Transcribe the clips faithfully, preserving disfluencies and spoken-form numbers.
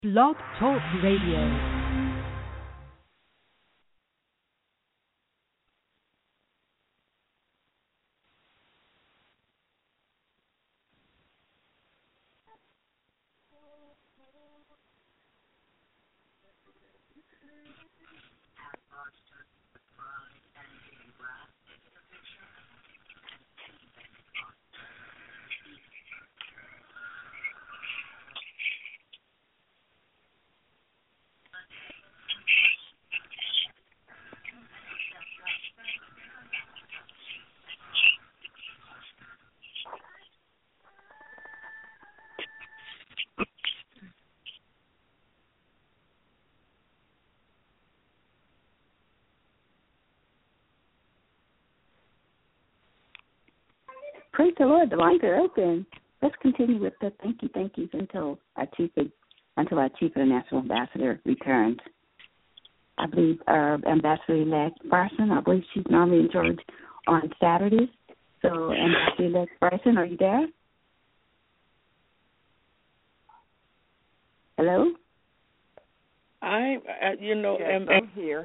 Blog Talk Radio. Praise the Lord, the lines are open. Let's continue with the thank you, thank yous until our chief until our chief international ambassador returns. I believe our ambassador-elect Bryson, I believe she's normally in charge on Saturdays. So, ambassador-elect Bryson, are you there? Hello? I, uh, you know, yes, am, I'm here.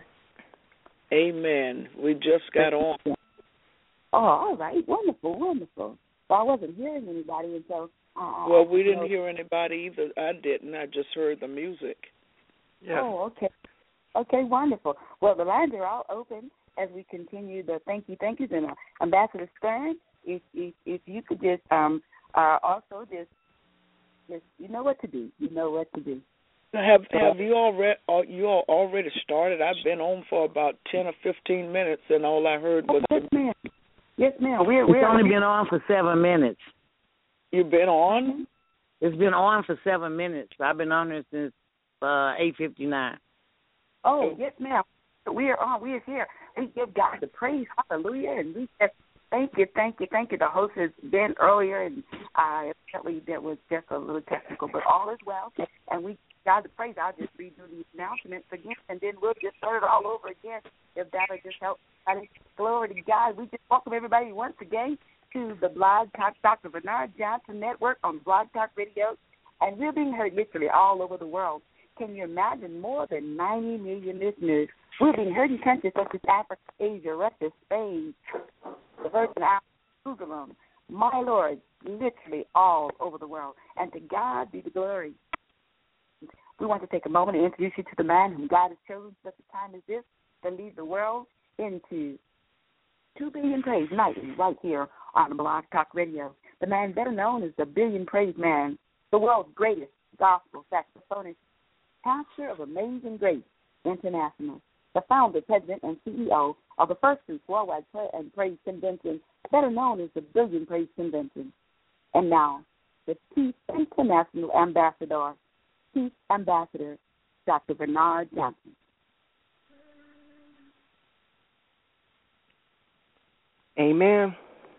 Amen. We just got on. Oh, all right. Wonderful, wonderful. Well, I wasn't hearing anybody until... Uh, well, we didn't know. hear anybody either. I didn't. I just heard the music. Yeah. Oh, okay. Okay, wonderful. Well, the lines are all open as we continue the thank you, thank yous. And uh, Ambassador Stern, if, if if you could just um uh also just just you know what to do. You know what to do. Have Have you already? You all already started? I've been on for about ten or fifteen minutes, and all I heard was. Oh, yes, ma'am. Yes, ma'am. We're It's we're only been on for seven minutes. You've been on? It's been on for seven minutes. I've been on there since uh, eight fifty-nine. Oh, yes, ma'am. We are on. We are here. We give God the praise. Hallelujah. And we just thank you, thank you, thank you. The host has been earlier, and uh, apparently there was just a little technical, but all is well. And we give God the praise. I'll just redo the announcements again, and then we'll just start it all over again if that'll just help. Glory to God. We just welcome everybody once again to the Blog Talk Doctor Bernard Johnson Network on Blog Talk Radio, and we're being heard literally all over the world. Can you imagine more than ninety million listeners? We're being heard in countries such as Africa, Asia, Russia, Spain, the Virgin Islands, Jerusalem, my Lord, literally all over the world. And to God be the glory. We want to take a moment to introduce you to the man whom God has chosen for such a time as this to lead the world into two billion praise nightly right here on the Blog Talk Radio. The man better known as the Billion Praise Man, the world's greatest gospel saxophonist, pastor of Amazing Grace International, the founder, president, and C E O of the First Fruits Worldwide Prayer and Praise Convention, better known as the Billion Praise Convention. And now, the Chief International Ambassador, Chief Ambassador, Doctor Bernard Johnson. Amen.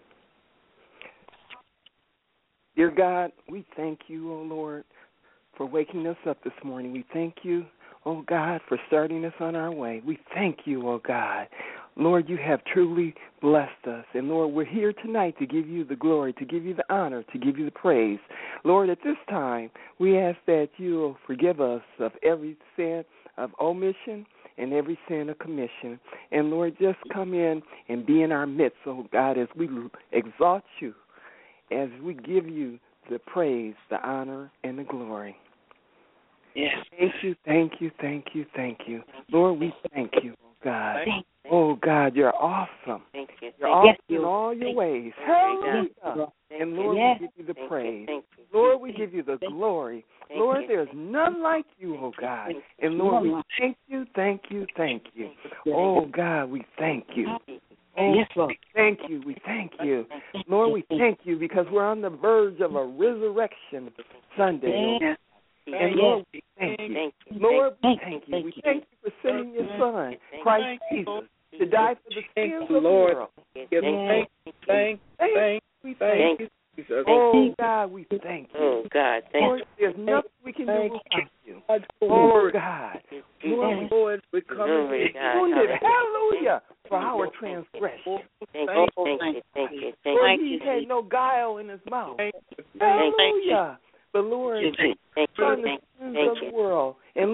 Dear God, we thank you, O Lord, for waking us up this morning. We thank you, O God, for starting us on our way. We thank you, O God. Lord, you have truly blessed us. And, Lord, we're here tonight to give you the glory, to give you the honor, to give you the praise. Lord, at this time, we ask that you will forgive us of every sin of omission and every sin of commission. And, Lord, just come in and be in our midst, oh God, as we exalt you, as we give you the praise, the honor, and the glory. Yes. Thank you, thank you, thank you, thank you. Lord, we thank you, oh God. Oh, God, you're awesome. Thank you. You're awesome you. in all your Thank ways. you. Hallelujah. And, Lord, Yes. we give you the Thank praise. you. Thank you. Lord, we give you the glory. Thank Lord, you. there's none like you, oh God. And Lord, we thank you, thank you, thank you. Oh God, we thank you. Oh, Yes, Lord. thank you, we thank you. Lord, we thank you because we're on the verge of a resurrection Sunday. Yes. And Lord, we thank you. Thank you. Lord, we thank you. We thank you for sending your Son, Christ Jesus, to die for the sins of the Lord. world. Thank, thank, thank, thank, We thank thank you, you. Jesus. Oh God, we thank you. Oh, God, thank Lord, you. there's nothing we can do without you. God, Oh God, Lord, Lord, we're coming Glory to to God. wounded, hallelujah, for our transgression. Thank Thank you. Thank you. Thank you. Thank Lord, you. he had no guile in his mouth. Thank you. Hallelujah. But Lord, Thank you. Son, the Thank sins you. of the world,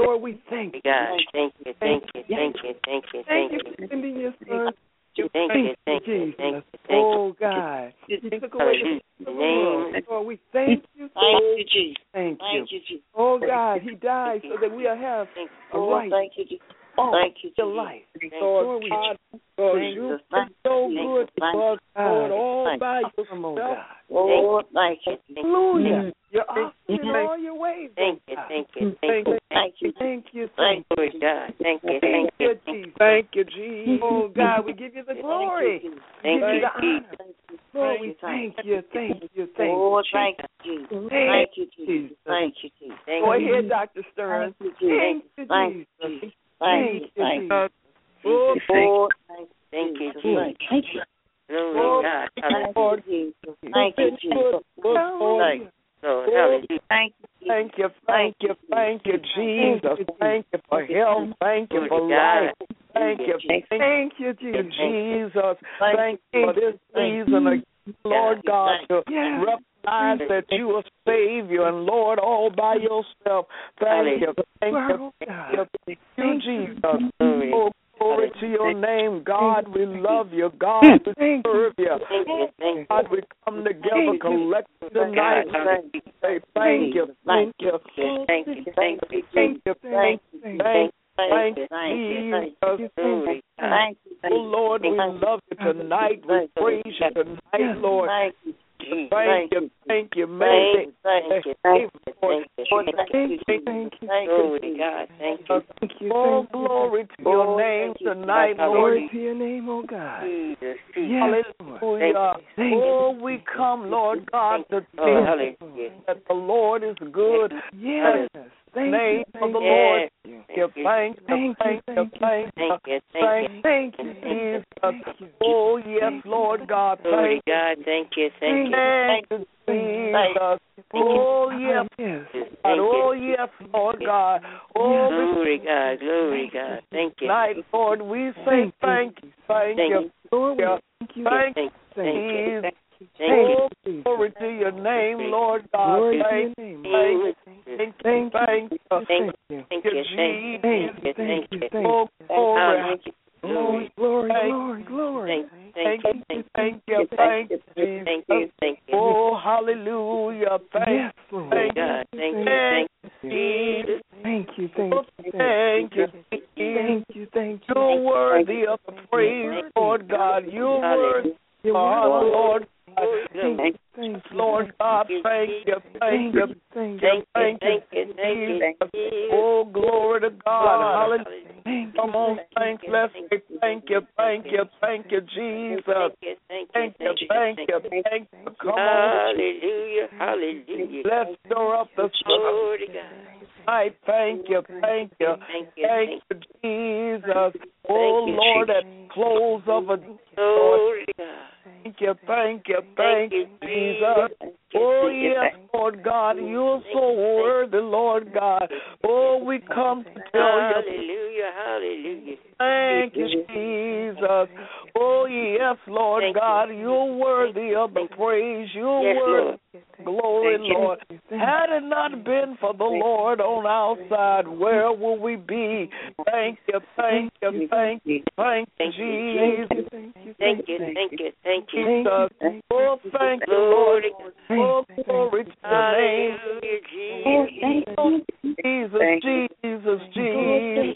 Lord, we thank you. God, thank you, thank you, thank you, thank you, Thank thank you you. for sending your son. Thank you, thank you, thank you, thank you. Oh, God. You took away the world. Lord, we thank you. Thank you, Jesus. Thank you. Thank you, Jesus. Oh, God, he died so that we'll have a Oh, right thank you, Jesus. oh, Thank you, to Jesus. life. Lord Lord, we God, Lord, Thank you've you, been thank so you, good to thank us, you. Lord, all Thank by Come on, yourself. God. Oh, thank you. Hallelujah. Mm. You're awesome in all your ways. Thank oh you, God. thank you, Thank thank you. Thank you. Thank you. Thank Glory to God. Thank you, Thank thank you. you, Jesus. Thank you, Jesus. Oh, God, we give you the glory. Thank give you you, the honor. Jesus. Lord, we thank you. Thank you. Thank Oh, you. thank you, Jesus. Thank Thank you, you, Jesus. Jesus. Thank you, Jesus. Thank Go you. ahead, Doctor Stern. Thank you, Thank you, Thank Jesus. you, Jesus. Thank Thank you, you, thank you. Jesus. Oh, Oh, Thank you, Jesus. Jesus. Thank you. Glory to God. Thank Hallelujah. you, Jesus. Thank you, Jesus. Lord, Thank you. Lord, hallelujah. Thank you, Jesus. thank you, thank you, thank you, Jesus. Thank you for health. Thank you for life. Thank you, Thank you, Jesus. Jesus. Thank you for this season, again, Lord God, to Yes. recognize that you are Savior and Lord all by yourself. Thank you, thank you, thank you, thank you, Jesus. Oh, glory to your name, God. We love you, God. We serve you. Thank you, thank you. God, we come together collectively tonight. Say thank you, thank you, Thank you, thank you, thank you, thank you, thank you. Thank you, Thank you. Jesus. Glory. Thank you. Oh, Lord, we love you tonight. We praise you tonight, Lord. Thank you. Thank you, thank you, Thank man. you, thank you, thank you, thank you. Thank you. Thank you. Thank Glory to God. Thank you. Thank you. Oh, Thank you. glory to your name tonight, Lord. Glory to your name, oh God. Jesus, Jesus. Yes, Lord. Hallelujah. Thank Oh, we come, Lord God, to Oh, tell hallelujah. that the Lord is good. Yes. Thank Name you. of Thank the you. Lord. Yes. You thank you, Thank you, thank you, thank you. Thank you, thank you. Thank you. Jesus. Thank you. Oh, yes, Lord God. Glory Thank to God. Thank you, thank you. Thank you, Jesus. Oh, yes. Yes. God. Thank Oh, you. yes, Lord God. Oh, Glory to God. Glory to God. Thank you. tonight, Lord, we say thank you, thank Thank you, you. Lord, we Yeah. thank you. thank Thank you, thank you. Jesus. Thank Oh, you. glory to your name, Lord God. Glory to your Thank name. you, you. thank you, Thank you. thank you. Thank you. Thank you. Thank you. Jesus. Thank you. Thank you. Thank Oh, glory. Thank you. Glory, glory, glory, glory. Thank Thank you. you, Thank thank you. you, thank you, Thank Jesus. you. Thank you. Oh, hallelujah. Thank Yes, Lord. thank God. Thank you. Thank Thank you, Jesus. Thank you, thank Oh, you, thank you, Jesus. thank you, thank you. You're worthy of the praise, Lord God. You're worthy, You're Father, worthy. Lord God. Thank you, thank you, Lord God, thank you, thank you, thank you, thank you, Thank you. thank Thank you, you. Jesus. Thank you. Oh, glory to God. Hallelujah. thank Come on, saints, let's say thank you, thank you, thank you, Jesus. Thank you. Thank you. Thank you, thank you, thank you. Come on, Hallelujah. Hallelujah. let's stir up the Glory to God. night. Thank you, thank you, Thank you. thank Thank you, Jesus. Oh, you, Lord, at close of a Glory to God. thank you, thank you, Thank thank you, you, Jesus. Jesus. Oh, yes, Lord God, you're so worthy, Lord God. Oh, we come to tell you, Hallelujah. Hallelujah. thank you, Jesus. Oh, yes, Lord Thank you. God, you're worthy of the praise. You're Yes, worthy Lord. of glory, Thank you. Lord. Had it not been for the Lord on our side, where would we be? Thank you, thank you, thank you, thank you, Jesus. Thank you. Thank you. Thank you. Jesus. Oh, thank you, Lord. Glory to God. Oh, glory to your name. Hallelujah, Jesus. Oh, Jesus, Jesus, Jesus.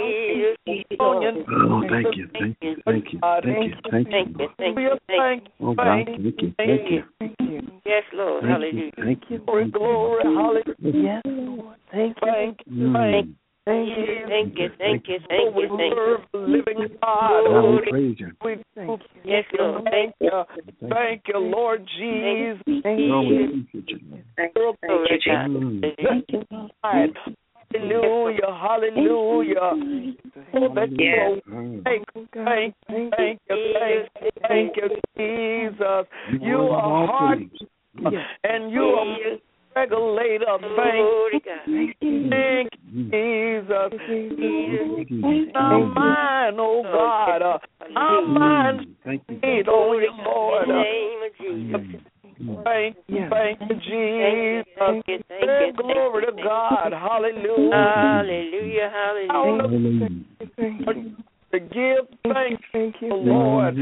Oh, Oh, thank you, thank you, thank you, thank you, thank Thank you. you. Thank we you. thank you, Oh, God, thank thank you, you, thank you, Thank you. Yes, Lord. thank Hallelujah. you, thank you. glory, glory, hallelujah. Yes, Lord. Thank you. Thank you, Mm. thank you. Thank you. Thank you. Thank you. Oh, Thank we you. Thank you. serve the living God. God, Oh, we praise you. we Thank Yes, Lord. thank you. Thank Thank you, Lord Jesus. Thank you. Oh, you. we appreciate you, Lord. Glory to God. Mm. Hallelujah, hallelujah. Oh, that you Mm. thank, thank, thank you, thank, thank you, Jesus. You are are all hard things. and you are regulator. Thank, Glory to God. thank Mm. Jesus. Mm. Our mind, oh God, uh, our mind Mm. Thank you. stayed on you, In Lord. the Uh, name of Jesus. Mm. Thank you, thank you, Thank you. Jesus. Thank you. Thank Hey, you. glory to God. Hallelujah. Hallelujah, hallelujah. To give thanks Thank to you, the Lord.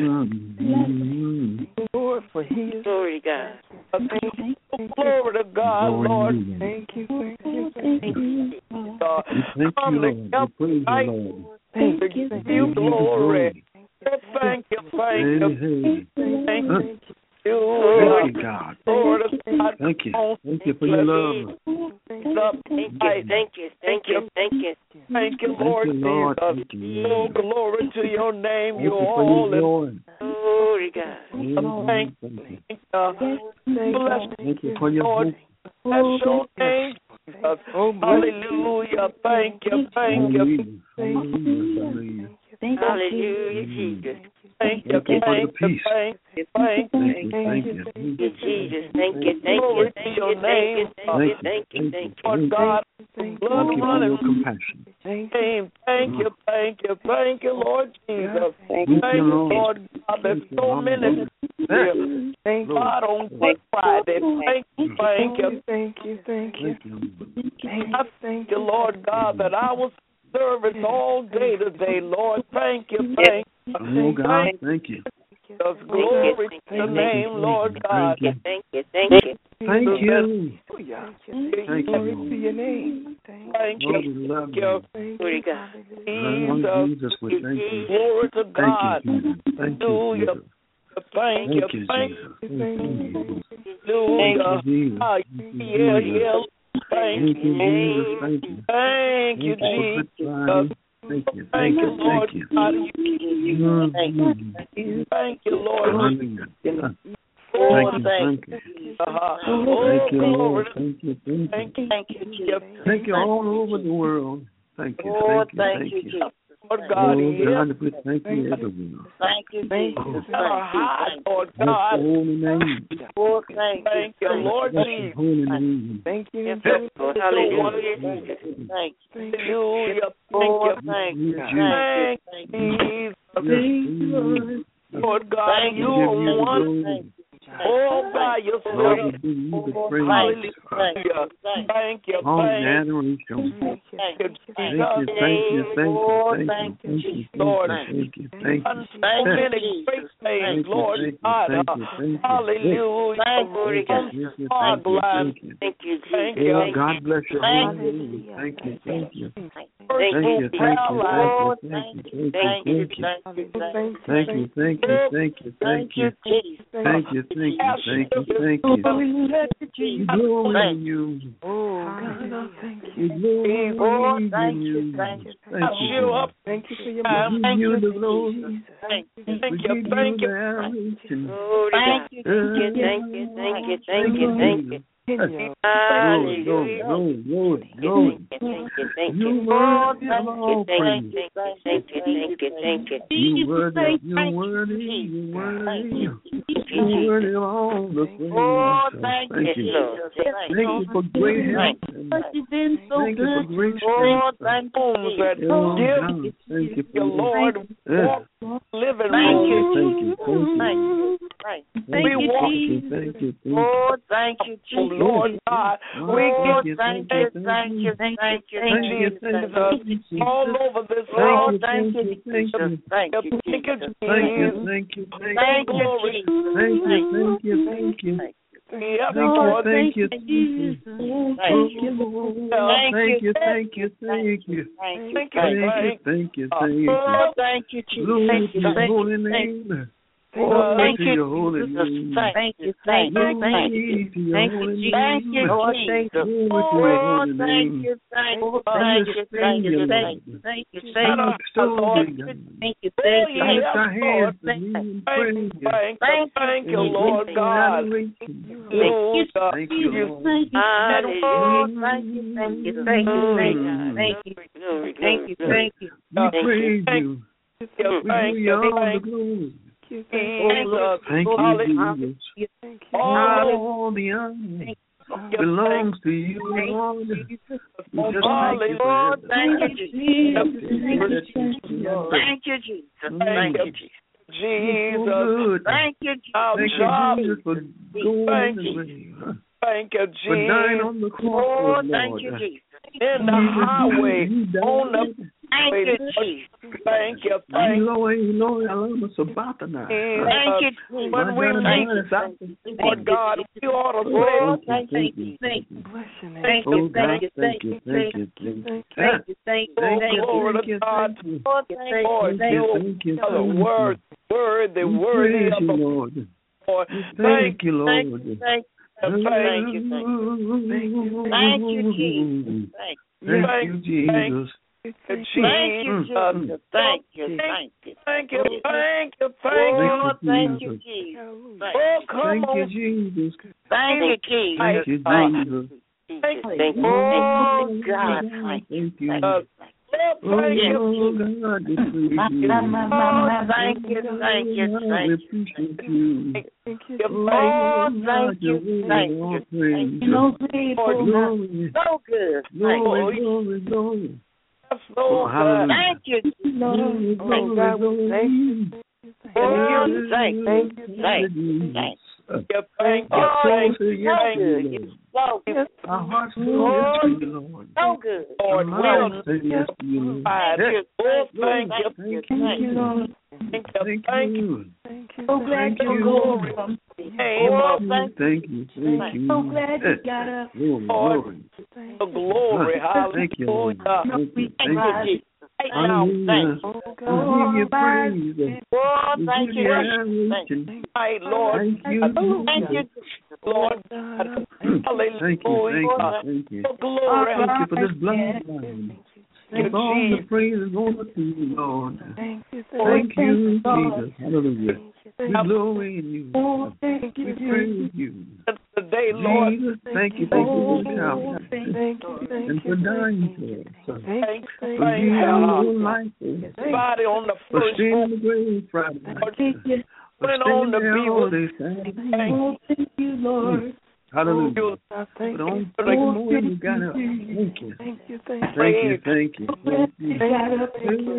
Lord, for He is. Glory to God. Glory to God, Lord. Thank you, thank you, Thank you. God. Thank Come you, to Lord. help We praise you, tonight Lord. Thank to you. give you glory. Thank you, thank Hey, you, hey. thank Huh? you. Thank you, God. Lord of God. Thank you. Thank you for your love. Thank you, thank you, thank you, thank you. Thank you, Thank Lord you, Lord. Jesus. Thank you. Oh, glory to your name. Thank You're you for all your in. joy. Glory to God. Thank Thank you. you. Bless Thank you for your Lord. hope. Bless your name, Jesus. Hallelujah. Thank you, thank you. Hallelujah. Hallelujah. Hallelujah, Jesus. Thank you, Thank you for the thank you, peace. thank you, thank you. Thank you. Thank you. Thank you, Jesus. Thank you, thank you, Glory to thank your you, thank you, name. thank you, thank you, thank you. Lord God, Thank blood you for running your compassion. name. Thank you, thank you, thank you, Lord Jesus. Thank Thank you, you, Lord. Lord God. There's so many here. Thank you, God on Good Friday. Thank you, thank you. thank you, thank you, Thank you. I thank you, Lord God, that I will service all day today, Lord. Thank you, thank you. Oh, God, thank you. Us glory to the name, Lord God. Thank you. Thank you, thank you. Thank you. Thank Thank you. you, To Lord. your name. Thank Lord, you. we love Thank you. you. Glory to God. Lord Jesus. Jesus, we thank you. Glory to God. Thank you, Jesus. Thank you, Hallelujah. Jesus. Thank you. Thank you, Thank Jesus. you. Thank you, Jesus. Hallelujah. Thank you, Jesus. Ah, Thank you, Yeah, Jesus. yeah. Thank Thank you, you. Jesus. Thank you. Thank you, Thank you for Good Jesus. Friday. Thank you. Thank Thank you, you. Lord Thank you. God. Mhm. Thank you, Lord. Hallelujah. Oh, Thank you. thank Thank you. you. Uh-huh. Oh, Thank you, glory. Lord. Thank you. Thank Thank you. you. Thank you. Thank you all over the world. Thank you. Oh, Thank you. thank Thank you, you. Jesus. Lord God, Oh, yes. God, we thank you everywhere. Thank you, Jesus. Never high, Lord Bless God. your holy name. Oh, thank you. Thank you, Lord Bless your Jesus. holy name. Thank you. Yes, Lord. Hallelujah, Jesus. Thank you. Hallelujah. Oh, Thank you. thank you. Yes, Thank you. Thank you, Yes, Jesus. yes. Lord God, Thank you you. We give you are the one glory. all by Lord, yourself. we give you the Oh, praise. thank you. Hallelujah. Thank you. All the Thank adoration. you, Thank Thank you, Jesus. thank you, thank you, Oh, thank thank you, you, thank you, Lord. thank you, thank Done you. so Thank you, many Jesus. great Thank things, you, Lord thank you, God. thank you, thank you. Hallelujah. Thank Glory you, to God. Thank you, Jesus. thank Hard you, life. thank you. Thank you, Thank Jesus. you. Oh, Thank God you. bless your Thank holy name. Thank you, thank you. Thank First Thank group you, thank prayer you, line. Oh, thank you, thank thank you. you, Thank thank you. you. Thank you. Thank you, thank you, thank you, Thank thank you, you. Jesus. Thank you, thank you, thank you, thank you. We glory in you. Oh, God, thank We you. glory Oh, in thank you. you. Thank you. Thank you, Show Jesus. up. Thank you for your Time. We Thank give you you, the glory. Thank you. We Thank you. give you Thank the you. adoration. Glory to God. Thank you. Thank you, thank you, thank you, thank you, thank you. Kenya. Glory, glory, Hallelujah. glory, glory, Thank glory. you, thank you, thank You you. worthy of thank all Thank praise. you, thank you, thank you, thank you, thank you. You worthy, you Thank you, worthy, Jesus. you worthy. Thank you, You worthy of all the praise. Oh, So thank you, Thank Yes, you. Lord. Jesus. Thank you for great help. and You've been so Thank you for good. great Oh, strength. thank you, Homes that Jesus. Oh, give God, thank you for your Lord Yeah. walk living Thank room. you, Thank you, thank you. Thank you. Thank you. Thank We you, walk- thank you, thank you, thank you. Oh, thank you, Oh, Jesus. Lord God, Oh, we Oh, give you, thank thank you, you, thank you, thank you, Thank thank you, you, thank thank you, you. all over this Oh, road. thank you, thank Jesus. you. Thank you, Thank you, Jesus. Thank you, Jesus. thank you, thank Thank you. you, Glory. Jesus. Thank you, thank you, thank you. Yes, Thank you, Lord. thank you, thank you. Thank you. Oh, thank you, thank you, thank you. Thank you. Thank you. Thank you, Thank thank you, thank you. Oh, thank you, Jesus. Glory Thank to you, your thank holy you, thank you. name. Oh, Glory thank to you, your holy Jesus. name. Thank you, thank you, thank Glory you. to your Thank holy you, thank you, name. Lord, thank you. Glory to your Oh, holy thank name. you, thank you, I thank you, just thank you, you, thank you, Lord. thank you, You thank you, so Lord. big, God. thank you, Oh, thank you, I lift yes, our hands Lord. to you and Thank praise you, you. thank you, Thank thank you, And Lord grateful God. adoration. Hallelujah. Thank you, you, Lord. thank you, Hallelujah. oh, thank you, thank you, thank you, Glory, thank you, God. thank you, Glory, glory, thank you, glory. thank you. We Thank praise thank you. you, We give thank you you, all the thank glory. you, Oh, Jesus. Thank you, Hallelujah. Jesus. All All the honor you, belongs to you, Lord. We just thank you for Oh, it. thank you, Jesus. Thank you, Thank you, Jesus. Thank Thank you, you, Jesus. Jesus. good. Thank you, Our Thank job. you, Jesus, for going in Thank the you. grave. Thank you, For dying Jesus. on the Oh, cross, thank Lord. you, Jesus. in the highway, on the Thank you, Jesus. Thank you, thank you. Lord, Lord, Alama Sabata now. Thank you, Jesus. When we Thank leave, you. Lord God, we ought to Oh, say, thank Thank you. you, Thank thank you. Bless your name. Thank Oh, you. God, Thank you. thank you, thank you, thank you. Thank you. Thank you. oh, Thank you. glory Thank to you, God. thank you. Lord, thank you. Lord, Thank you you. Thank you, are the thank word, you. word, the We worthy praise of you, the Lord. Lord. Thank you, Thank Lord. you. Thank you. Thank Thank you. Thank you. Thank you, Jesus. Thank you. Thank you, Jesus. you, Thank Jesus. you, Jesus. Thank you. Thank you. Thank you, thank you, thank Oh, you. thank you, Jesus. Oh, come Thank you, on. Jesus. Thank you, Jesus. Thank you, Jesus. Thank you. Thank you. Oh, God. Thank you. Thank uh, you. oh, thank you. Oh, God, we praise you. Oh, thank you, thank you, God, we thank you. appreciate you. Thank you. Oh, God, thank you're you, worthy thank of all you, praise. thank you. Lord, Glory, So good. Thank glory, you. glory, glory. yes, Oh, Lord, hallelujah. Thank you. Glory, Oh, glory, God, we glory. thank you. Oh, Yes, thank you. Thank you. Thank you. Jesus. Thank thank you, thank you, Oh, thank Say you, yes so thank to good. you, You're Lord. so good. Our hearts say Oh, yes to you, Lord. so good. Lord. Our We'll minds say yes to you, Lord. Thank you. Oh, Thank thank you. you, Thank you. Lord. thank you, Thank thank you. you. Thank you. So glad Thank you you. glory. Name Oh, of thank you. Thank you. Thank you. So glad you got up. Glory, Lord. glory. the glory. Thank you, Lord. Hallelujah. Thank you. Thank Thank you, you. Jesus. Right now, Hallelujah. thank you. Oh, We God. give you praise. Oh, We thank give you. you Thank you. adoration. Right, Lord. Thank you. Thank you. Lord. Thank Hallelujah. you. Thank you. Thank you. The glory. Thank you for this bloodline. With all the praise is over to you, Lord. Thank you. Thank you, Jesus. Hallelujah. We Thank you. glory in you. Thank We you. praise you. Today, Lord. Jesus, thank you, thank you for Calvary. Thank you. Thank And you. for dying for us. Thank Thank you. you. For Thank giving your you. life for us. Everybody on the For first staying in row the grave Friday night. For went on staying to there be all with day Saturday. thank you. Thank you, Lord. Hallelujah. I thank But you. on Sunday morning you got up. Thank you. Thank you. Thank you. Thank you, thank you, thank you. You got up.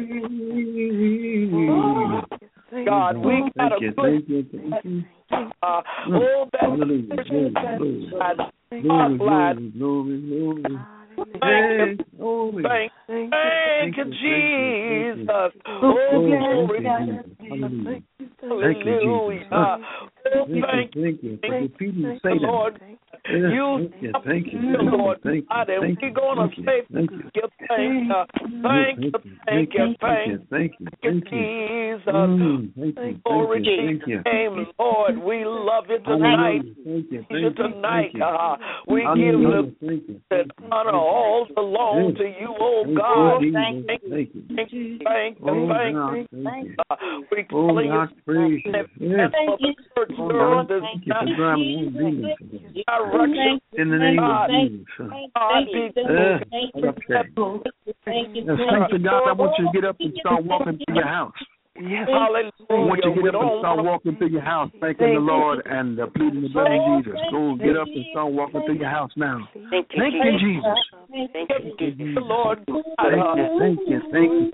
God, we got a Thank you, good thank you, thank you. uh, oh, that Hallelujah. Glory, glory. spotlight. Glory, glory, glory, glory. Thank you. Glory. Thank, Thank thank you, Thank you, Jesus. Oh, Oh, thank glory. you, Jesus. Hallelujah. you. Thank you, Jesus. Hallelujah. Oh, Thank thank you, thank you for Thank defeating you, Satan. Lord. Yeah, You thank you, thank you, the thank you, Lord. thank you, God, and thank we're you, going to thank you, say, thank you. give thanks. uh, Thank you, thank you, thank thank you, thank you, you, thank you. Jesus. Mm, Thank you, Glory thank you, to thank you. your name, Lord. We love you tonight. Hallelujah, thank you, You thank you, tonight. thank you. Uh, we give Hallelujah, the thank you. that honor all belong to you, oh Thank God. you, Thank Jesus. you, Thank you. thank you, thank you, Oh, thank God, you. thank you. Uh, we Oh, calling you God, praise you. Yes. for the church Oh, service God, this thank you for driving all demons. direction. In the name of God, Jesus. God, be Uh, okay. Now, saints of God, I want you to get up and start walking through your house. Yes. Hallelujah. I want you to get We up and don't start wanna- walking through your house, thanking the Lord and uh, pleading the blood of Jesus. Go get up and start walking through your house now. Thank you, Thank you, Jesus. Thank Thank you, Jesus. Lord, Thank you, thank you, thank you.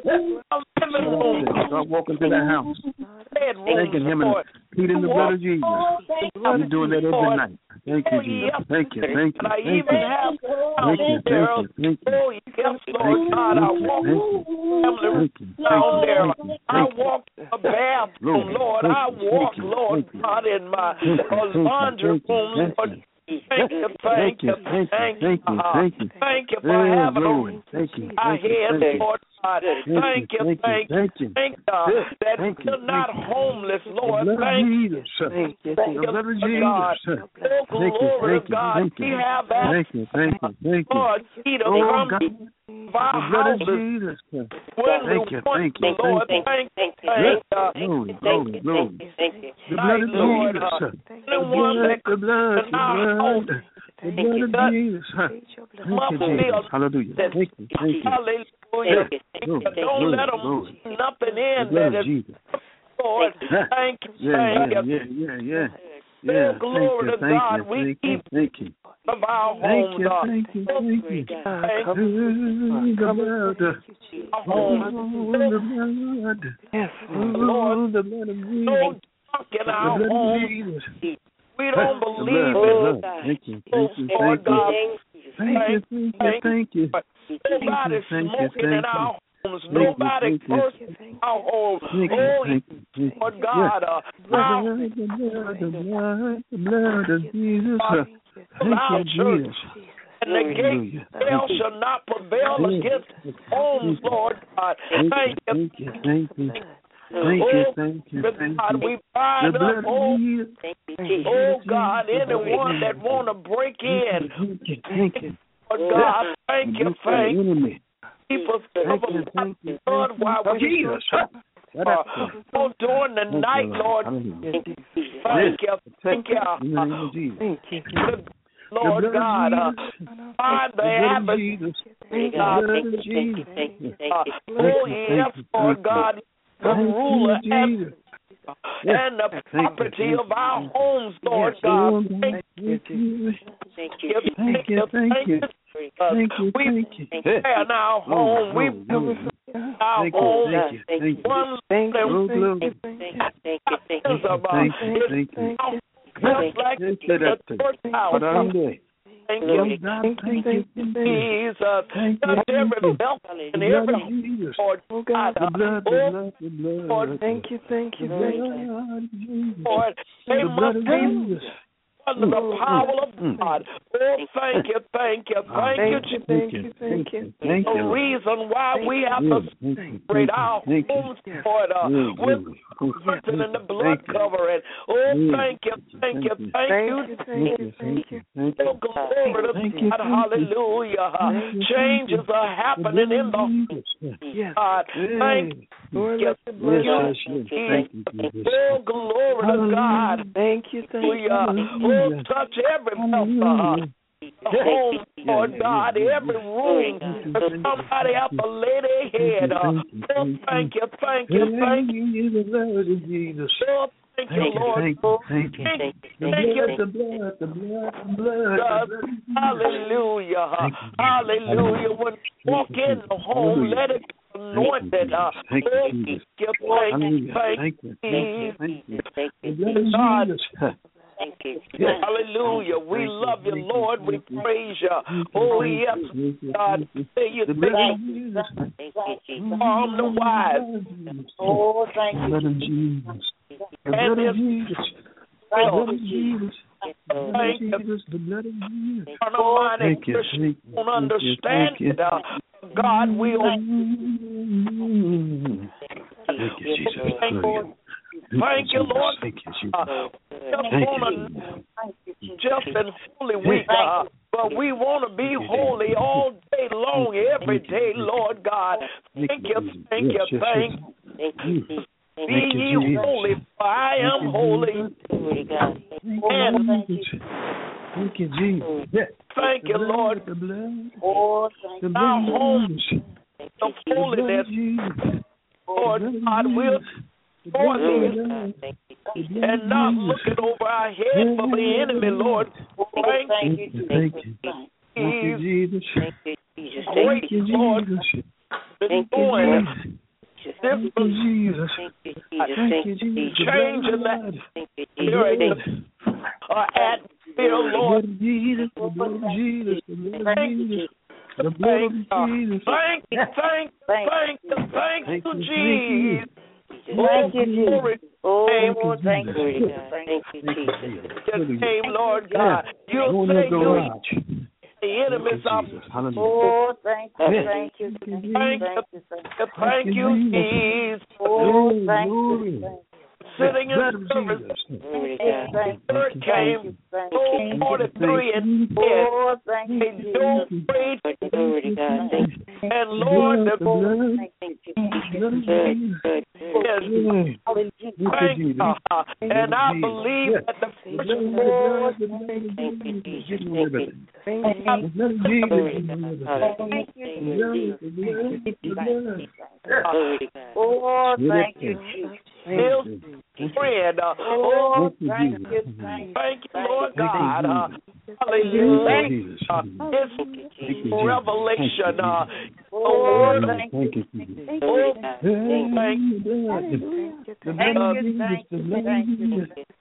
you. Start walking through that house, Bedroom, thanking Him and Lord. pleading the blood of Jesus. You're doing that every night. Thank you, Jesus. Thank you, thank you, And I thank even you. have Thank you, there. thank you, thank you. Oh, yes, Lord God, I walk Thank you, family thank you, down there. thank you, I thank you. walk a bathroom, Lord. Thank I you, walk, thank you, Lord thank you. God, in my Thank you, thank you, laundry thank you, room, thank Lord. you. Thank you, thank you, Thank you, thank you, thank you, uh, thank you. thank you for Yeah, having glory. a Thank you, I thank you, head, thank you. Lord God. Thank you, thank you, thank you. thank you that Thank you, you're not thank you. homeless, The Lord. blood of Thank you. Jesus. Thank you. Thank The you, blood of Lord Jesus. God. Oh, Thank you, glory thank to you, God. thank We you. have that. Thank you, thank you, thank you. Lord, Peter, Oh, come God. to The our blood of houses Jesus. when Thank we you, want thank to, you, Lord. thank you. Thank you, Thank you. thank Glory, you. glory, glory. Thank you. The blood of Lord, Jesus. uh, The anyone blood, that the blood, in the our house, blood. The blood of that Jesus. Thank you, must be Jesus. a Hallelujah. Thank you, thank you. hallelujah. Thank you. Glory, Don't glory, let them glory. nothing The in blood that of is, Jesus. Lord. Thank you, Yeah, thank yeah, you. yeah, yeah, yeah. Oh, Yeah, glory thank to you, thank God. you, We thank you, keep thank you. of our Thank homes you, up. thank you, thank you. Thank Come you. The blood, Our oh, homes. the blood, Yes, oh, the blood of So Jesus, dark in the our blood of homes. Jesus. We don't The believe blood, it. the blood. Thank you, thank you, Lord thank you. God, Thank you, thank you, thank you. Nobody Thank you, smoking in thank you. our homes. Thank you, Nobody thank you. cursing in our homes. Thank you, Oh, thank you, thank you. Lord God, uh, The our, blood, the blood, the blood, the blood of Jesus. our Thank you, church. Jesus. And the gate Hallelujah. hell shall not prevail against homes, Lord God. Thank you. Thank you, thank you. Thank you, thank you, thank God, you. we The bind up, blood oh, of Jesus. oh God, anyone that want to break in, Thank you, thank you. Lord God, thank you, thank you. Enemy. Keep us Thank covered you, by thank you. blood while we Jesus. uh, oh, during the Thank night, you, Lord. Hallelujah. Thank you, thank In you, the name of Jesus. Thank you. Lord The blood of God. Uh, Jesus. find the The blood of advocate. Jesus. The God. blood of Jesus. Uh, oh, yes, Lord God, the Thank ruler you, and, Jesus. and the Thank you, property thank of you. our homes, Lord Yes, God. Lord, Thank thank you. Thank you, you. Thank you, thank you. Thank you, We thank you. prepare in our home. We Glory, our Thank you, home. thank you, thank you. One Thank you. Oh, glory. Thank you. Thank you. Thank is you. about Thank you, thank you. just like Yes, the that thing. church house. Parande. Thank Oh, you, God, thank you, thank you. Jesus. Thank you, Touch thank every you. belt The and blood every of Jesus. Lord Oh, God. The blood, the Oh, blood, the blood. Lord, Thank you, thank you, The thank you. blood of Jesus. Lord, they The blood must of be Jesus. under the power of Mm. God. Oh, thank you, thank you, thank you, Thank you, Jesus. thank you, thank you. Thank The you, Lord. reason why we have Yes, to thank you, separate thank our you, thank you. homes, Lord, uh, Yes, with glory. Thank you, person in the thank you, blood thank you. covering. Oh, Yes, thank you, thank you, you. thank Thank you. you, thank you, thank you. Thank Oh, you. glory to Thank you, God. thank you. Hallelujah. Thank you, Changes thank you. are happening in the Jesus. Yes. God. Thank Hey. Lord, you. let the blood Yes, yes, yes. Thank you, Jesus. Oh, glory to God. Thank you, thank you. Hallelujah. Oh, touch every member. Hallelujah. Home, Lord yeah, God, yeah, yeah. every room. Somebody have to lay their head. Uh, Thank you, oh, thank you, thank you, thank you. you. The blood of Jesus. Oh, thank you, Thank you, Lord. thank you, thank you. Thank The thank you. blood, the blood, the blood, the blood. God. the blood. Hallelujah. Thank you, Jesus. Hallelujah. When you walk in the home, Hallelujah. let it be anointed. Uh, Thank you, oh, Jesus. thank you, thank you, Hallelujah. thank Thank you, you. thank you. Thank The you. blood of God. Jesus. Thank you. Yes. Hallelujah. We Thank you, love you, thank you, Lord. We thank you. praise you. Thank you, Oh, thank yes, you, thank you, God. thank you. Say you The think blood you of Jesus. Thank you, Jesus. harm the wise. Oh, The thank you. blood of Jesus. The And blood of this Jesus. The Thank blood you, of Jesus. The blood of thank you. Jesus. The blood of Jesus. carnal minded Thank you, Christians thank you, don't thank you, understand thank you. it. Uh, God will. Thank you, Jesus. Thank you, Hallelujah. Thank you, Lord. Thank you, Jesus. Uh, just Thank want you, to Jesus. just in Holy Week, uh, but we want to be holy all day long, every day, Lord God. Thank you, thank you, thank you. Be ye holy, for I am holy. And Thank you, Jesus. thank you, Lord. The blood. Oh, The Our blood home, of Jesus. the The blood holiness, of Jesus. Lord God, will The for blood these of Jesus. and not looking over our head for the enemy, Lord. Thank Thank you, thank you. Thank you, you, Jesus. Jesus. great Thank you, Lord, Jesus. been Thank you, doing Thank different you, Jesus. Thank you, Jesus. Thank you, Jesus. The changing blood. that Thank you, The spirit, Jesus. blood. uh, atmosphere, The Lord. blood of Jesus. The blood of Jesus. The blood of Thank you, Jesus. Jesus. The blood of Thank you, Jesus. thank you, thank you, thank you, thank Thank you, you, thank you. Jesus. Thank you, Jesus. Glory Oh, name, thank you, Jesus. Jesus. Thank you, Jesus. your name, Lord God. You Go in say that you garage. the enemies of Jesus. Hallelujah. Oh, thank you, Yes. thank you, thank you, Thank thank you, thank you. the thank you, Jesus. Oh, Glory, thank glory. you, thank Sitting Blood in of service, Jesus. you, Thank thank you, you, third thank came, you. thank so you. forty-three and ten. Oh, thank you, They Jesus. don't pray, Glory to God. Thank you. and Lord, The the blood. Thank you, The blood of Good, Jesus. good, good. is Yeah. thank you. Uh, and I believe Yes. that the The blood, the blood, the blood of Thank you, Jesus. Jesus. Give me Thank everything. you. The blood of Jesus. Glory to Give me God. everything. Hallelujah. The blood, the blood, the blood. Glory to God. Oh, thank you, Jesus. still friend. Uh, oh, Oh, thank you, thank you. thank you, Lord Thank you, God. Uh, Jesus. hallelujah. Thank you, Jesus. Uh, Thank you, it's Jesus. revelation. Uh, Oh, word of- thank you. Thank you, Jesus. Glory to God. Hey, Thank you. the blood. The blood Thank of you, Jesus. thank The you, blood of thank you. Jesus. Thank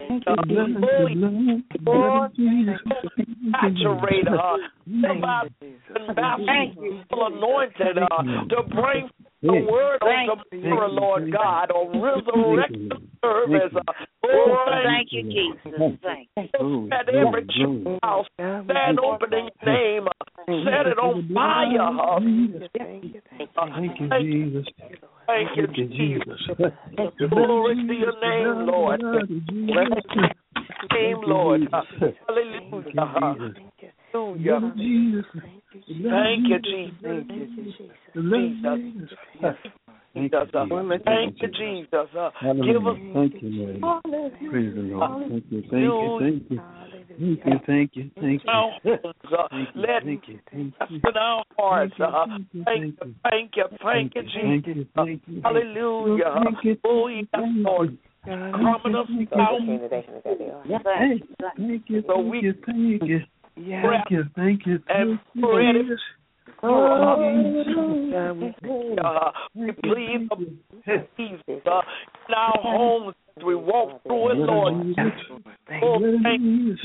Thank you, Jesus. Lord, saturate her. About ambassador anointed uh, to bring the word of the mirror, Lord God, on resurrection service. Uh, oh, thank you, Jesus. Thank you. At every church house, stand open in your name. Uh, set it on fire. Uh, Thank you, Jesus. Thank you, Jesus. Glory to your name, Lord. Name, Lord. Hallelujah. Hallelujah. Jesus. Thank you, Jesus. Thank you, Jesus. Jesus. Thank Jesus. you, Thank you, Jesus. Uh, give us. Thank you, Lord. Praise the Lord. Thank you, thank you, thank you. Thank you, thank you, thank you. Our homes, uh, let Thank you, thank you. in our hearts. Uh, thank you, thank you, thank you, Thank Jesus. you, thank you. Hallelujah. Thank you. Oh, yes, Lord. Coming us out. Hey, thank you, So thank we you, thank you. Yeah. Thank you, thank you, and thank pray you. it. God, we Uh, we plead the peace uh, in our homes as we walk through it, Lord. Oh, thank you.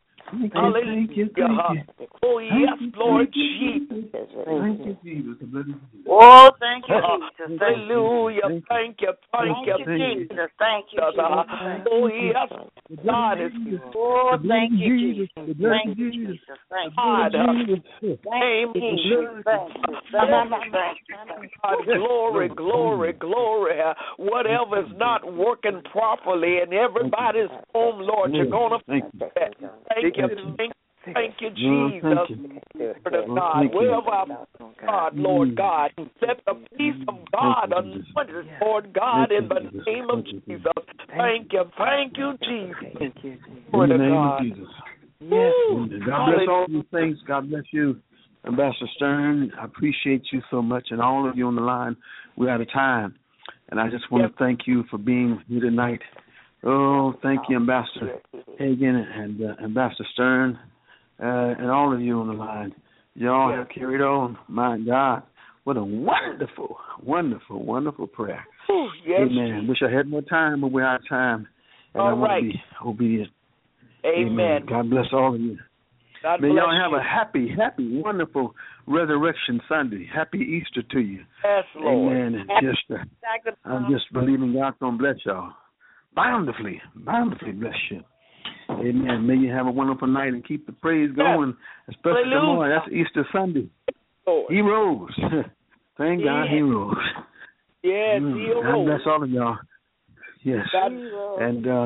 Thank you, thank you. Oh, yes, Lord Jesus. Thank you, Jesus. Oh, thank you, Uh, Jesus. Thank you. Hallelujah. Thank you, thank you, Thank you, Jesus. Thank you, Uh, Jesus. oh, yes, God is Oh, thank you, Jesus. Thank you, Jesus. Thank God. you. Uh, Thank you, Jesus. Thank you. Thank you. God, glory, glory, glory. Uh, Whatever's not working properly in everybody's home, Lord, you're going to Thank fix that. Thank you, thank, thank you, Jesus. Word of God, wherever I'm, God, Lord God, let the peace of God anoint us, Lord God, in the name of Jesus. Thank you, thank you, Jesus. thank you, Jesus. In Word the of name God. of Jesus. Yes. God bless all you things. God bless you, Ambassador Stern. I appreciate you so much, and all of you on the line. We're out of time, and I just want Yep. to thank you for being here tonight. Oh, thank you, Ambassador Hagan and uh, Ambassador Stern, uh, and all of you on the line. Y'all Yep. have carried on. My God, what a wonderful, wonderful, wonderful prayer. Ooh, yes. Amen. Wish I had more time, but we're out of time, and All I want right. to be obedient. Amen. God bless all of you. God May bless y'all have you. a happy, happy, wonderful Resurrection Sunday. Happy Easter to you. Yes, Lord. Amen. And just, uh, I'm just believing God's going to bless y'all. Bountifully, bountifully bless you. Amen. May you have a wonderful night and keep the praise going, especially Hallelujah. tomorrow. That's Easter Sunday. Lord. He rose. Thank God he Yes. rose. Yes, Mm. he God arose. bless all of y'all. Yes. God, And uh,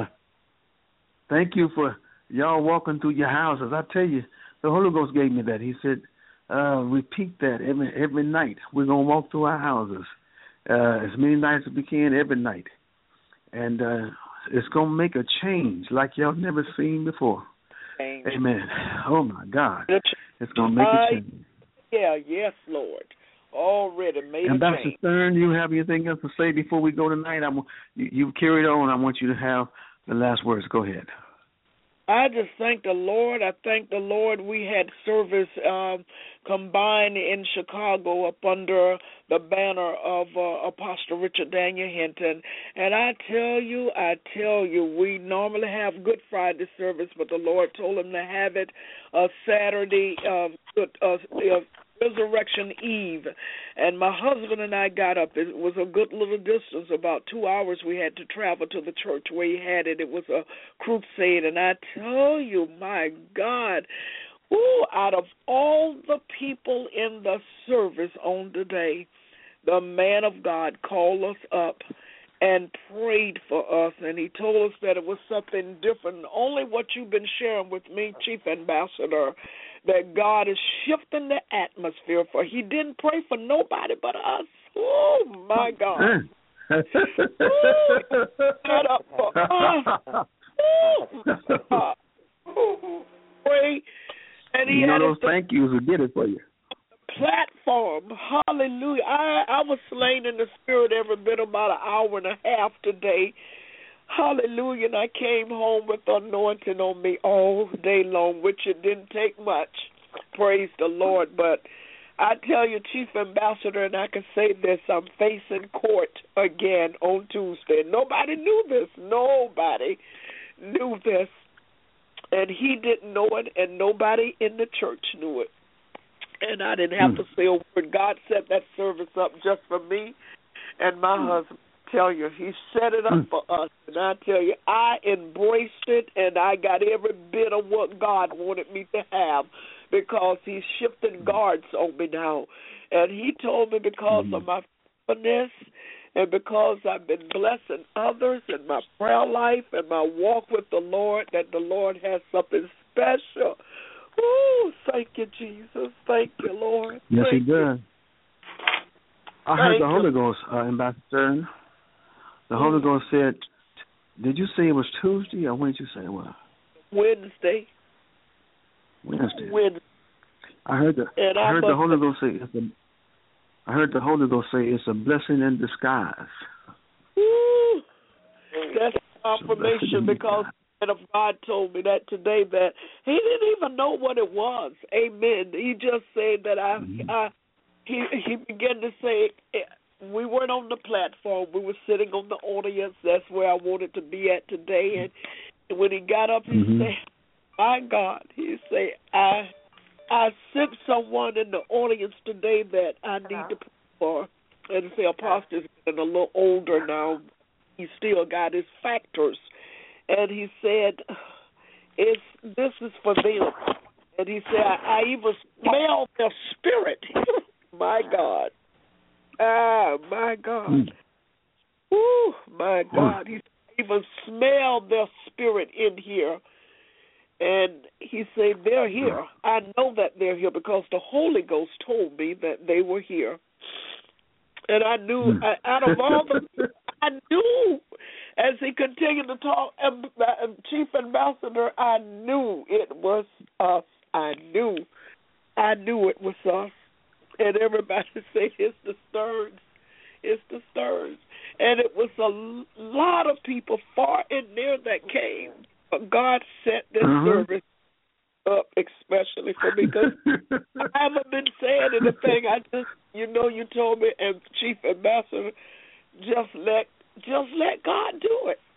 thank you for y'all walking through your houses. I tell you, the Holy Ghost gave me that. He said, uh, repeat that every every night. We're going to walk through our houses uh, as many nights as we can every night. And uh, it's going to make a change like y'all never seen before. Amen. Amen. Oh, my God. It's going to make a change. Yeah, yes, Lord. Already made Ambassador a change. Stern, you have anything else to say before we go tonight? I want, you, you've carried on. I want you to have the last words. Go ahead. I just thank the Lord. I thank the Lord. We had service um, combined in Chicago up under the banner of uh, Apostle Richard Daniel Hinton. And I tell you, I tell you, we normally have Good Friday service, but the Lord told him to have it uh, Saturday, uh, good, uh, uh, Resurrection Eve. And my husband and I got up. It was a good little distance, about two hours we had to travel to the church where he had it. It was a crusade. And I tell you, my God, ooh, out of all the people in the service on today, the man of God called us up and prayed for us, and he told us that it was something different. Only what you've been sharing with me, Chief Ambassador, that God is shifting the atmosphere for. He didn't pray for nobody but us. Oh, my God. Set up for us. Oh, God. Pray. And he you know had those us thank yous will get it for you. platform. Hallelujah. I, I was slain in the spirit every bit about an hour and a half today. Hallelujah. And I came home with anointing on me all day long, which it didn't take much. Praise the Lord. But I tell you, Chief Ambassador, and I can say this, I'm facing court again on Tuesday. Nobody knew this. Nobody. knew this, and he didn't know it, and nobody in the church knew it. And I didn't have mm. to say a word. God set that service up just for me and my mm. husband. Tell you, he set it up mm. for us, and I tell you, I embraced it, and I got every bit of what God wanted me to have, because he's shifting guards on me now. And he told me, because mm. of my faithfulness and because I've been blessing others in my prayer life and my walk with the Lord, that the Lord has something special. Oh, thank you, Jesus. Thank you, Lord. Yes, thank he does. I thank heard the you. Holy Ghost, uh, Ambassador. The mm. Holy Ghost said, did you say it was Tuesday, or when did you say it was? Wednesday. Wednesday. Wednesday. I heard the and I heard I the Holy Ghost say it's a, I heard the Holy Ghost say it's a blessing in disguise. Woo. That's confirmation, because the man of God told me that today, that he didn't even know what it was. Amen. He just said that I, mm-hmm. I he he began to say, we weren't on the platform. We were sitting on the audience. That's where I wanted to be at today. And when he got up, he mm-hmm. said, my God, he said, I I sent someone in the audience today that I need to pray for. And say, Apostle is getting a little older now. He still got his factors. And he said, "It's this is for them." And he said, I, I even smell their spirit. My God. Ah, my God. Mm. Woo, my God. He even smelled their spirit in here. And he said, they're here. I know that they're here because the Holy Ghost told me that they were here. And I knew, mm. I, out of all the, I knew, as he continued to talk, um, uh, Chief Ambassador, I knew it was us. I knew. I knew it was us. And everybody said, it's the Stearns. It's the Stearns. And it was a lot of people far and near that came. But God set this uh-huh. service up especially for me, because I haven't been saying anything. I just, you know, you told me, and Chief Ambassador, just let just let God do it.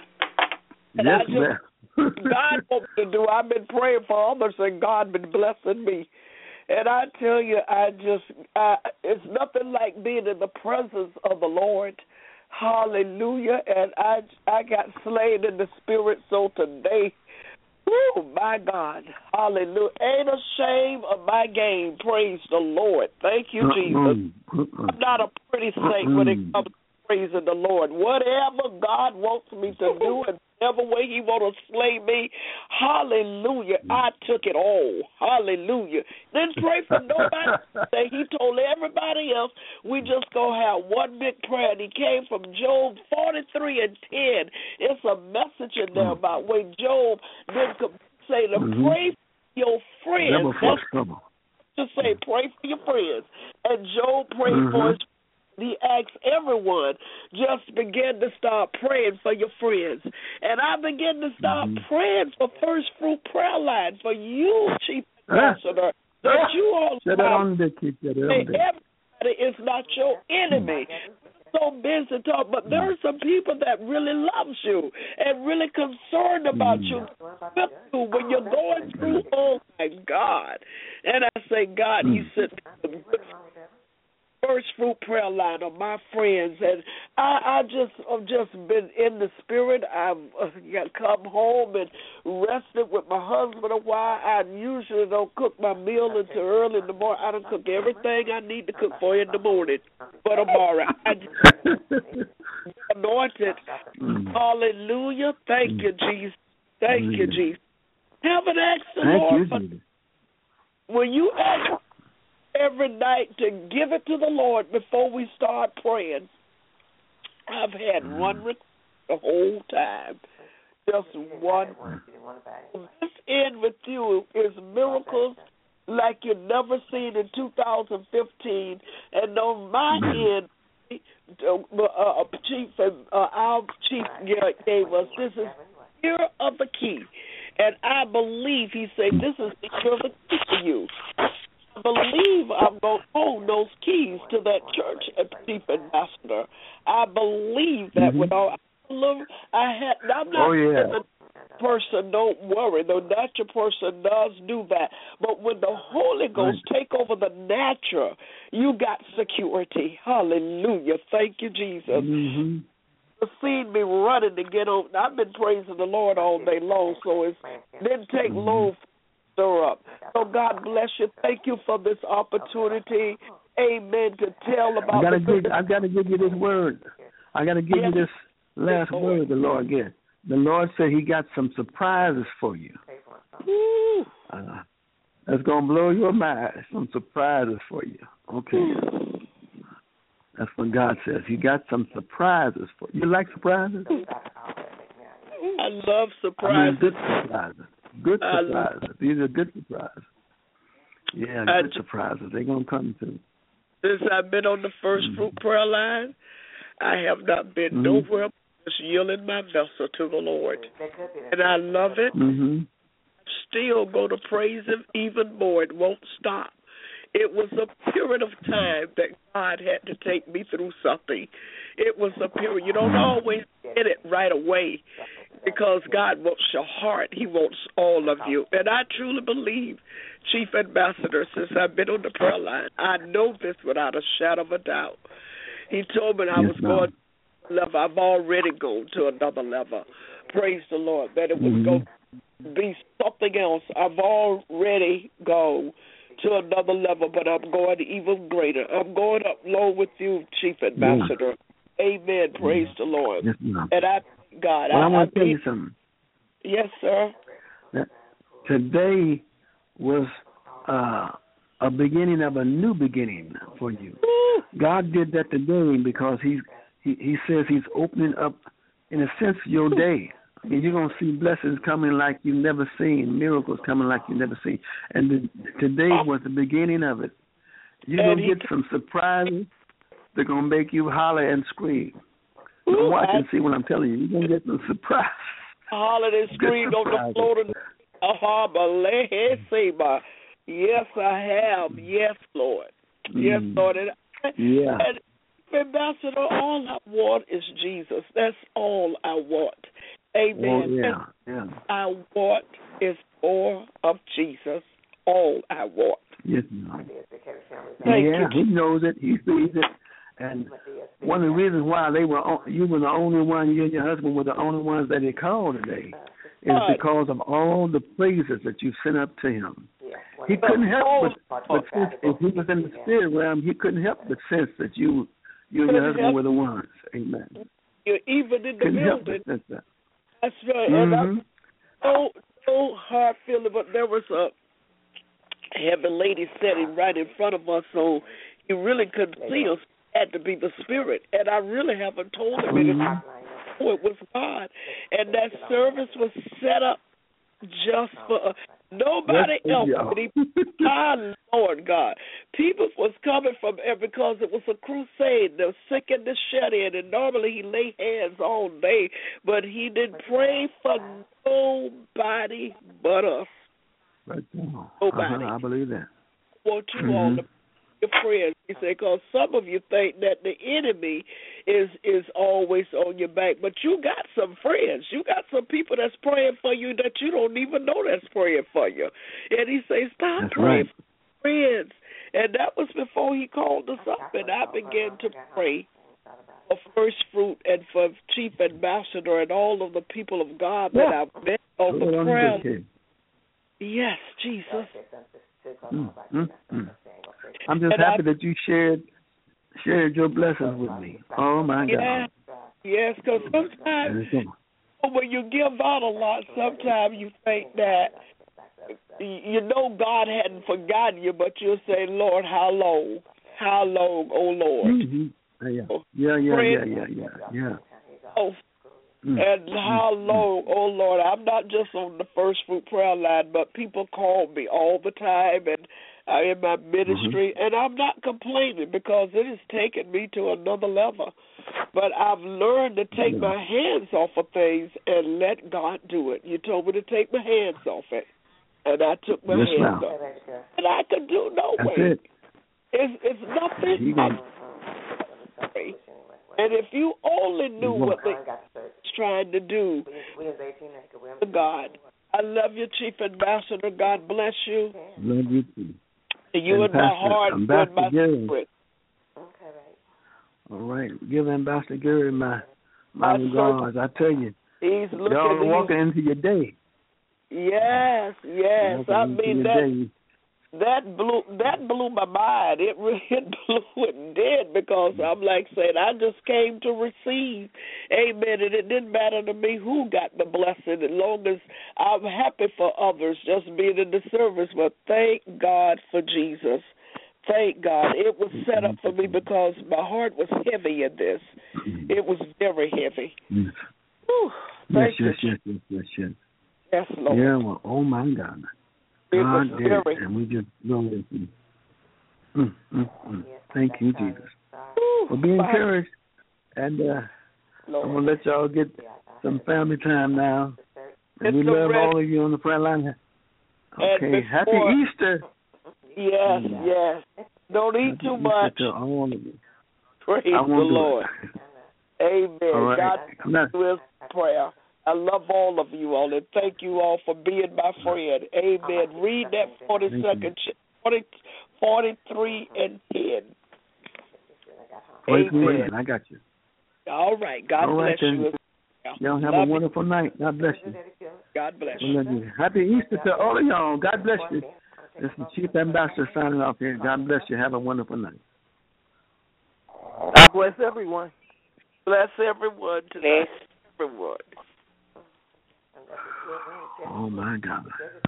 And yes, I just, God wants to do. I've been praying for others, and God been blessing me. And I tell you, I just, I, it's nothing like being in the presence of the Lord. Hallelujah. And I, I got slain in the spirit, so today, oh, my God, hallelujah. Ain't ashamed of my game. Praise the Lord. Thank you, Jesus. I'm not a pretty saint when it comes to praising the Lord. Whatever God wants me to do, and whatever way he want to slay me, hallelujah, I took it all. Hallelujah. Didn't pray for nobody. He told everybody else, we just going to have one big prayer. And he came from Job forty-three and ten. It's a message in there about when Job didn't say to mm-hmm. pray for your friends. Never force trouble. To say pray for your friends. And Job prayed mm-hmm. for his friends. He asked everyone, just begin to start praying for your friends. And I begin to start mm-hmm. praying for First Fruit Prayer Line, for you, Chief Ambassador, ah. that ah. you all know everybody is not your enemy. So busy talk, but there are some people that really loves you and really concerned about you when you're going through. Oh my God! And I say, God, He sent me some good First Fruit Prayer Line of my friends, and I, I just I've just been in the spirit. I've uh, come home and rested with my husband a while. I usually don't cook my meal until early in the morning. I don't cook everything I need to cook for in the morning for tomorrow. I just anointed. Hallelujah! Thank you, Jesus. Thank you, Jesus. Haven't asked the Lord for. Will you ask every night to give it to the Lord before we start praying? I've had one request the whole time. Just one. This end with you is miracles like you've never seen in two thousand fifteen. And on my end, uh, uh, Chief, uh, our Chief gave us, this is year of the key. And I believe he said, this is the year of the key for you. I believe I'm going to hold those keys to that church at Chief Ambassador. I believe that mm-hmm. with all I had. I'm not oh, yeah. person don't worry. The natural person does do that. But when the Holy Ghost Right. take over the natural, you got security. Hallelujah. Thank you, Jesus. Mm-hmm. You've seen me running to get over. I've been praising the Lord all day long, so it didn't take Mm-hmm. long to stir up. So God bless you. Thank you for this opportunity. Amen. To tell I about gotta the give. I gotta give you this word. I gotta give Yes. you this last Yes, word the Lord gave. The Lord said He got some surprises for you. Woo. Uh, that's gonna blow your mind. Some surprises for you. Okay. That's what God says. He got some surprises for you. You like surprises? I love I surprises. mean, good surprises. Good I love- surprises. These are good surprises. Yeah, I good ju- surprises. They're gonna come too. Since I've been on the first fruit prayer line, I have not been Mhm. nowhere but just yielding my vessel to the Lord. And I love it. Mm-hmm. Still going to praise Him even more. It won't stop. It was a period of time that God had to take me through something. It was a period. You don't always get it right away because God wants your heart. He wants all of you. And I truly believe, Chief Ambassador, since I've been on the prayer line, I know this without a shadow of a doubt. He told me I Yes, was ma'am. going to another level. I've already gone to another level. Praise the Lord. That it was Mhm. going to be something else. I've already gone to another level, but I'm going even greater. I'm going up low with you, Chief Ambassador. Amen. Praise the Lord. Yes, ma'am. And I, God, Well, I, I, want to I tell you something. Yes, sir. That today was uh, a beginning of a new beginning for you. God did that today because He He, he says He's opening up, in a sense, your day. I mean, you're going to see blessings coming like you've never seen, miracles coming like you've never seen. And the, today was the beginning of it. You're going to get some surprises. They're going to make you holler and scream. Now watch and see what I'm telling you. You're going to get some surprises. Hollered and screamed on the floor in the harbor. Yes, I have. Yes, Lord. Yes, Mm. Lord. And, Yeah. and Ambassador, all I want is Jesus. That's all I want. Amen. Oh, yeah, yeah. I want is more of Jesus. All I want. Yes, ma'am. Thank yeah, you. He knows it. He sees it. And one of the reasons why they were, on, you were the only one, you and your husband were the only ones that He called today, is Right. because of all the praises that you sent up to Him. He couldn't help but, but sense, if He was in the spirit realm, He couldn't help but sense that you, you and your husband were the ones. Amen. You're even in the Couldn't help building. but sense that. That's right. Mm-hmm. And I'm so, so hard feeling, but there was a heavy lady sitting right in front of us, so he really couldn't see us. Had to be the Spirit. And I really haven't told him Mm-hmm. anything. Oh, it was God. And that service was set up just for uh, nobody Yes, else. yeah. But he, God, Lord God. People was coming from every, because it was a crusade. The sick and the shut in, and normally he lay hands all day, but he didn't pray for nobody but us. Right. Nobody. Uh-huh, I believe that. I want you Mhm. all to your friends. He said, because some of you think that the enemy is is always on your back, but you got some friends. You got some people that's praying for you that you don't even know that's praying for you. And he says, stop That's praying right. for friends. And that was before he called us up, and I began to pray for First Fruit and for Chief Ambassador and all of the people of God that Yeah. I've met on the Hold on to prayer. this kid. Yes, Jesus. Mm, mm, mm. I'm just And happy I- that you shared shared your blessings with me. Oh my Yeah. God! Yes, because And sometimes it's going- when you give out a lot, sometimes you think that you know God hadn't forgotten you, but you'll say, Lord, how long? How long, oh Lord? Mhm. Yeah, yeah, yeah, yeah, yeah, yeah, yeah. Oh, Mm, and how mm, long, oh Lord? I'm not just on the First Fruit prayer line, but people call me all the time, and uh, in my ministry, mm-hmm. and I'm not complaining because it has taken me to another level. But I've learned to take Yeah. my hands off of things and let God do it. You told me to take my hands off it, and I took my Yes, hands ma'am. off it. And I could do no That's way. it. It's, it's nothing. You gonna- And if you only knew You what they was trying to do, to God. I love you, Chief Ambassador. God bless you. Love you too. You in my heart, you in my spirit. All right. Give Ambassador Gary my my regards. I tell you, he's looking, y'all are walking he's, into your day. Yes, yes. I mean that that blew that blew my mind. It really it blew it dead because I'm like saying I just came to receive. Amen. And it didn't matter to me who got the blessing as long as I'm happy for others just being in the service. But thank God for Jesus. Thank God. It was set up for me because my heart was heavy in this. It was very heavy. Yes. Whew, yes, yes, yes, yes, yes, yes, yes. Yes, Lord. Yeah, well, oh my God. It God was did very... it, and we just go with you. Mm, mm, mm. Thank you, Jesus. Well, be encouraged, and uh, I'm going to let y'all get some family time now. And we love all of you on the front line. Okay, happy Easter. Yes, yes. Don't eat happy too Easter much. To all of you. Praise the Lord. Amen. All right. God bless you with prayer. I love all of you all, and thank you all for being my friend. Amen. Read that forty-second, forty, forty-three and ten. Amen. I got you. All right. God all right, bless you. Y'all have love a wonderful you. night. God bless you. God bless you. you. Happy Easter to all of y'all. God bless you. This is Chief Ambassador signing off here. God bless you. Have a wonderful night. God bless everyone. Bless everyone today. Everyone. Oh, my God.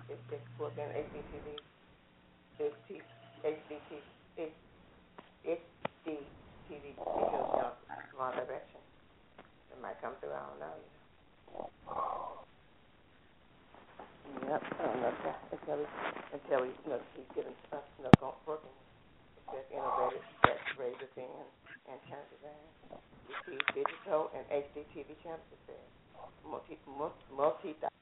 Might come through, I don't know. Yep, I don't know until he, until he, you know, he's giving stuff, you know, going working. It says innovative, that raises in and turns it around. You see digital and H D T V channels, it says multi, multi, multi